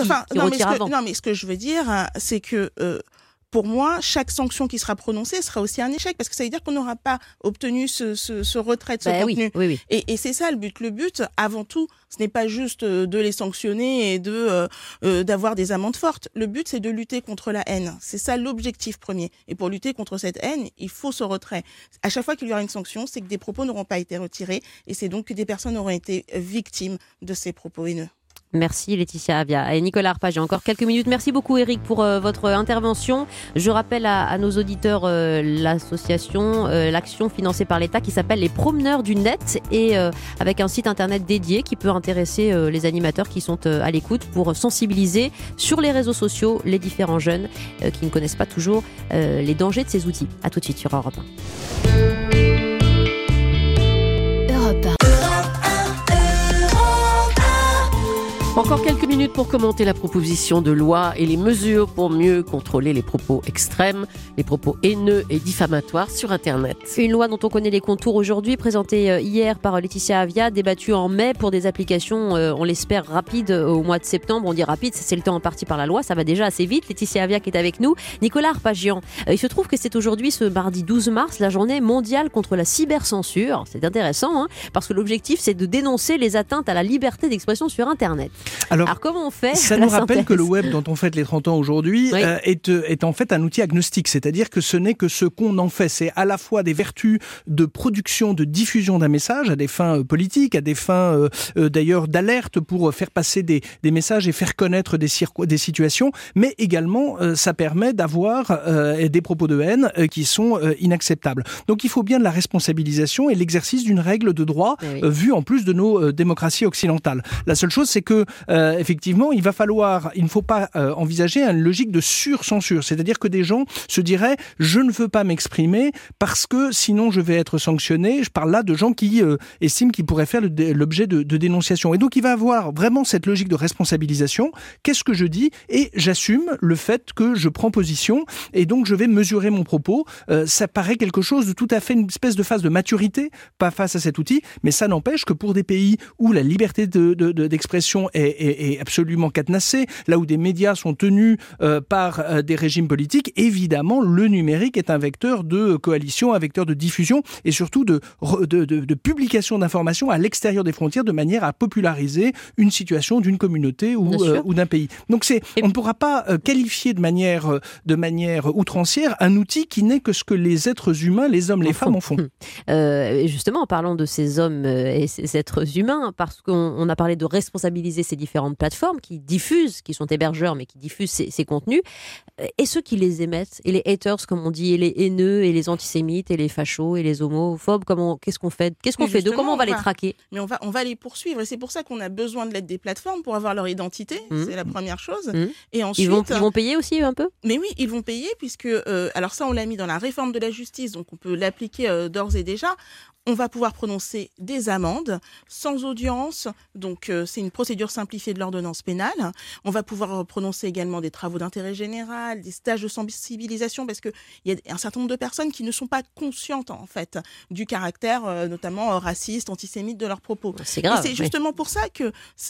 mais ce que je veux dire, c'est que pour moi, chaque sanction qui sera prononcée sera aussi un échec, parce que ça veut dire qu'on n'aura pas obtenu ce retrait de ce contenu. Oui. Et c'est ça le but. Le but, avant tout, ce n'est pas juste de les sanctionner et d'avoir des amendes fortes. Le but, c'est de lutter contre la haine. C'est ça l'objectif premier. Et pour lutter contre cette haine, il faut ce retrait. À chaque fois qu'il y aura une sanction, c'est que des propos n'auront pas été retirés, et c'est donc que des personnes auront été victimes de ces propos haineux. Merci Laetitia Avia et Nicolas Arpagian. Encore quelques minutes. Merci beaucoup Éric pour votre intervention. Je rappelle à nos auditeurs l'association, l'action financée par l'État qui s'appelle les Promeneurs du Net, et avec un site internet dédié qui peut intéresser les animateurs qui sont à l'écoute pour sensibiliser sur les réseaux sociaux les différents jeunes qui ne connaissent pas toujours les dangers de ces outils. À tout de suite sur Europe 1. Encore quelques minutes pour commenter la proposition de loi et les mesures pour mieux contrôler les propos extrêmes, les propos haineux et diffamatoires sur Internet. Une loi dont on connaît les contours aujourd'hui, présentée hier par Laetitia Avia, débattue en mai pour des applications, on l'espère, rapides au mois de septembre. On dit rapide, c'est le temps imparti par la loi, ça va déjà assez vite. Laetitia Avia qui est avec nous. Nicolas Arpagian, il se trouve que c'est aujourd'hui, ce mardi 12 mars, la journée mondiale contre la cybercensure. C'est intéressant, parce que l'objectif, c'est de dénoncer les atteintes à la liberté d'expression sur Internet. Alors comment on fait? Ça nous rappelle que le web dont on fête les 30 ans aujourd'hui est en fait un outil agnostique, c'est-à-dire que ce n'est que ce qu'on en fait. C'est à la fois des vertus de production, de diffusion d'un message à des fins politiques, à des fins d'ailleurs d'alerte pour faire passer des messages et faire connaître des situations, mais également ça permet d'avoir des propos de haine qui sont inacceptables. Donc il faut bien de la responsabilisation et l'exercice d'une règle de droit vue en plus de nos démocraties occidentales. La seule chose, c'est que effectivement, il ne faut pas envisager une logique de sur-censure. C'est-à-dire que des gens se diraient « je ne veux pas m'exprimer parce que sinon je vais être sanctionné ». Je parle là de gens qui estiment qu'ils pourraient faire l'objet de dénonciation. Et donc il va avoir vraiment cette logique de responsabilisation. Qu'est-ce que je dis ? Et j'assume le fait que je prends position et donc je vais mesurer mon propos. Ça paraît quelque chose de tout à fait, une espèce de phase de maturité, pas face à cet outil, mais ça n'empêche que pour des pays où la liberté d'expression est absolument cadenassée, là où des médias sont tenus par des régimes politiques, évidemment, le numérique est un vecteur de coalition, un vecteur de diffusion et surtout de publication d'informations à l'extérieur des frontières de manière à populariser une situation d'une communauté ou d'un pays. Donc on ne pourra pas qualifier de manière outrancière un outil qui n'est que ce que les êtres humains, les hommes, les femmes en font. Justement, en parlant de ces hommes et ces êtres humains, parce qu'on a parlé de responsabiliser ces différentes plateformes qui diffusent, qui sont hébergeurs, mais qui diffusent ces contenus, et ceux qui les émettent, et les haters, comme on dit, et les haineux, et les antisémites, et les fachos, et les homophobes, qu'est-ce qu'on fait d'eux, comment on va les traquer ? Mais on va les poursuivre, et c'est pour ça qu'on a besoin de l'aide des plateformes pour avoir leur identité, c'est la première chose. Et ensuite, ils vont payer aussi un peu ? Mais oui, ils vont payer, puisque, alors ça on l'a mis dans la réforme de la justice, donc on peut l'appliquer d'ores et déjà. On va pouvoir prononcer des amendes sans audience, donc c'est une procédure simplifiée de l'ordonnance pénale. On va pouvoir prononcer également des travaux d'intérêt général, des stages de sensibilisation, parce qu'il y a un certain nombre de personnes qui ne sont pas conscientes en fait du caractère notamment raciste, antisémite de leurs propos. C'est grave. Et c'est justement pour ça que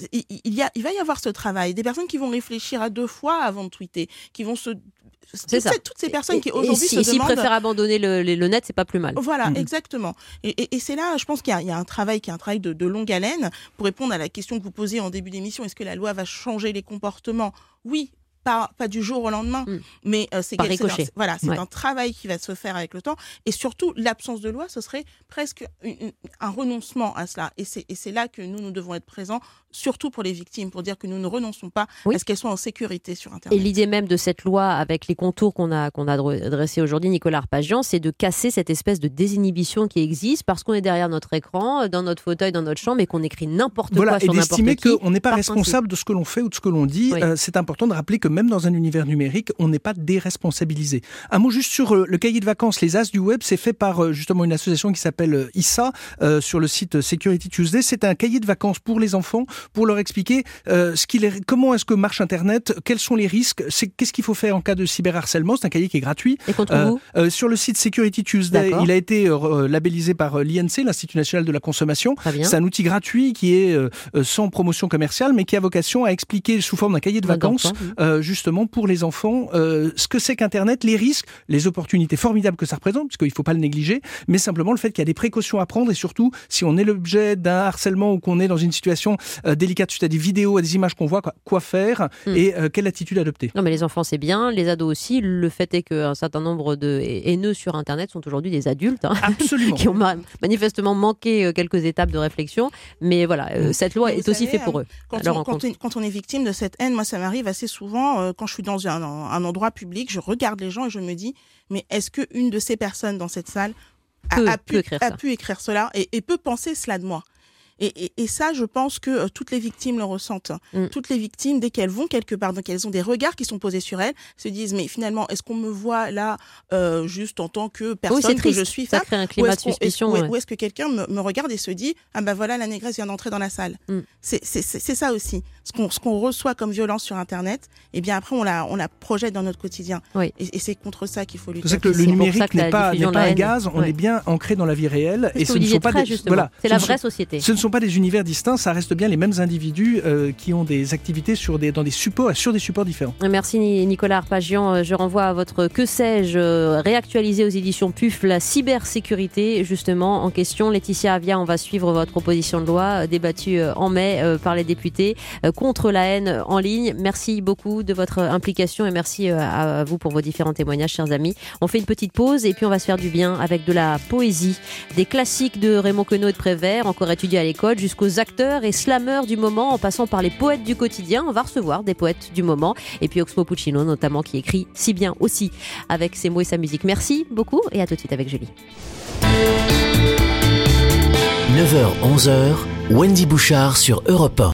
il va y avoir ce travail. Des personnes qui vont réfléchir à 2 fois avant de tweeter, qui vont se... Toutes ces personnes qui aujourd'hui se demandent... S'ils préfèrent abandonner le net, c'est pas plus mal. Voilà, exactement. Et c'est là, je pense qu'il y a un travail qui est un travail de longue haleine. Pour répondre à la question que vous posiez en début d'émission, est-ce que la loi va changer les comportements ? Oui, pas du jour au lendemain, mais c'est un travail qui va se faire avec le temps. Et surtout, l'absence de loi, ce serait presque un renoncement à cela. Et c'est là que nous devons être présents, surtout pour les victimes, pour dire que nous ne renonçons pas à ce qu'elles soient en sécurité sur Internet. Et l'idée même de cette loi, avec les contours qu'on a dressés aujourd'hui, Nicolas Arpagian, c'est de casser cette espèce de désinhibition qui existe parce qu'on est derrière notre écran, dans notre fauteuil, dans notre chambre, et qu'on écrit n'importe quoi sur n'importe qui. Et d'estimer qu'on n'est pas responsable de ce que l'on fait ou de ce que l'on dit. C'est important de rappeler que même dans un univers numérique, on n'est pas déresponsabilisé. Un mot juste sur le cahier de vacances, les As du web, c'est fait par justement une association qui s'appelle ISA sur le site Security Tuesday. C'est un cahier de vacances pour les enfants, pour leur expliquer comment est-ce que marche Internet, quels sont les risques, qu'est-ce qu'il faut faire en cas de cyberharcèlement. C'est un cahier qui est gratuit. Et qu'on trouve où sur le site Security Tuesday, il a été labellisé par l'INC, l'Institut National de la Consommation. C'est un outil gratuit qui est sans promotion commerciale, mais qui a vocation à expliquer sous forme d'un cahier de vacances justement pour les enfants ce que c'est qu'Internet, les risques, les opportunités formidables que ça représente, parce qu'il ne faut pas le négliger, mais simplement le fait qu'il y a des précautions à prendre et surtout, si on est l'objet d'un harcèlement ou qu'on est dans une situation délicate suite à des vidéos, à des images qu'on voit, quoi faire et quelle attitude adopter. Non mais les enfants c'est bien, les ados aussi. Le fait est qu'un certain nombre de haineux sur Internet sont aujourd'hui des adultes Absolument. qui ont manifestement manqué quelques étapes de réflexion, mais voilà, cette loi est aussi faite pour eux. Quand on est victime de cette haine, moi ça m'arrive assez souvent quand je suis dans un endroit public, je regarde les gens et je me dis, mais est-ce qu'une de ces personnes dans cette salle a pu écrire cela et peut penser cela de moi ? Et ça, je pense que toutes les victimes le ressentent. Toutes les victimes, dès qu'elles vont quelque part, donc elles ont des regards qui sont posés sur elles, se disent, mais finalement, est-ce qu'on me voit là juste en tant que personne que je suis femme ? Ça crée un climat de suspicion. Ou est-ce que quelqu'un me regarde et se dit, ah ben voilà, la négresse vient d'entrer dans la salle. C'est ça aussi. Ce qu'on reçoit comme violence sur Internet, et bien après, on la projette dans notre quotidien. Et c'est contre ça qu'il faut lutter. C'est que le numérique n'est pas un gaz, on est bien ancré dans la vie réelle. Et ce ne sont pas c'est la vraie société. Ce ne sont pas des univers distincts, ça reste bien les mêmes individus qui ont des activités sur des supports différents. Merci Nicolas Arpagian. Je renvoie à votre Que sais-je réactualisé aux éditions PUF, la cybersécurité justement en question. Laetitia Avia, on va suivre votre proposition de loi débattue en mai par les députés contre la haine en ligne. Merci beaucoup de votre implication et merci à vous pour vos différents témoignages, chers amis. On fait une petite pause et puis on va se faire du bien avec de la poésie, des classiques de Raymond Queneau et de Prévert, encore étudiés à l'école, jusqu'aux acteurs et slameurs du moment, en passant par les poètes du quotidien. On va recevoir des poètes du moment et puis Oxmo Puccino notamment, qui écrit si bien aussi avec ses mots et sa musique. Merci beaucoup et à tout de suite avec Julie. 9h-11h, Wendy Bouchard sur Europe 1.